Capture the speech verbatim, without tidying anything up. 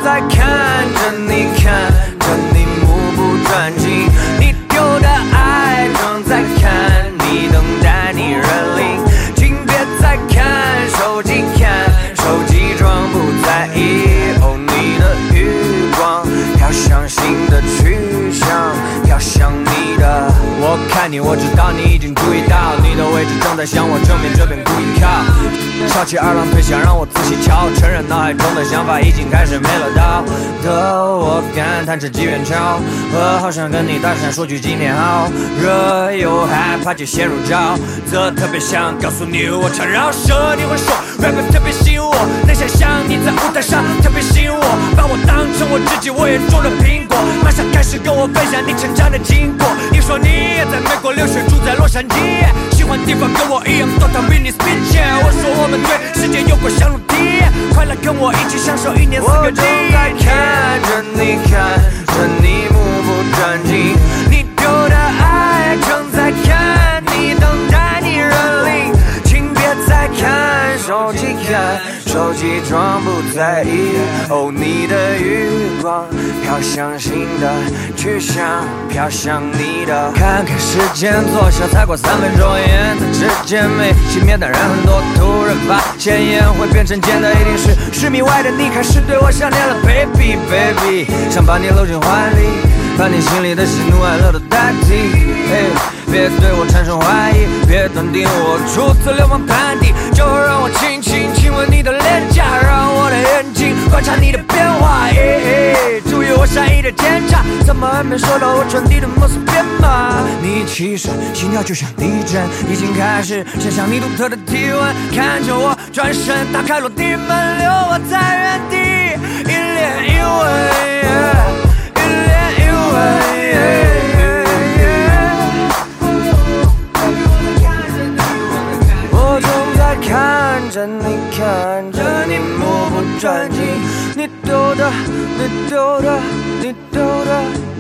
在看着你，看着你目不转睛，你丢的爱正在看你，等待你认领。请别再看手机，看手机装不在意。哦，你的余光飘向新的去向，飘向你的。我看你，我知道你已经注意到，你的位置正在向我正面这边故意靠。翘起二郎腿，想让我仔细瞧，承认脑海中的想法已经开始没了道的。我感叹着机缘巧合，好想跟你搭讪说句今天好，热又害怕就陷入沼泽，特别想告诉你我常饶舌。你会说 rap 特别吸引我，能想象你在舞台上特别吸引我，把我当成我自己我眼中的苹果，马上开始跟我分享你成长的经过。你说你也在美国留学，住在洛杉矶，喜欢地方跟我一样多趟 Venice Beach。 我说我们对世界有过相同体验，快来跟我一起享受一年四个季。我正在看着你，看着你目不转睛，你丢的爱正在看你，等待你认领。请别再看手机，看手机装不在意。哦，你的余光飘向新的去向，飘向你的。看看时间，坐下才过三分钟，烟在指尖没熄灭，当然很多突然发现烟会变成尖的，一定是十米外的你开始对我想念了 ，baby baby， 想把你搂进怀里，把你心里的喜怒哀乐都代替。Hey， 别对我产生怀疑，别断定我出自流氓团体，就让我轻轻亲吻你的脸颊，让我的眼睛观察你的变化。Hey， 注意我善意的检查，怎么还没收到我传递的某丝编码？你起身，心跳就像地震，已经开始想象你独特的体温，看着我转身，打开落地门，留我在原地，一脸一吻，一脸一吻。我正在看着你，看着你目不转睛，你丢的，你丢的，你丢的。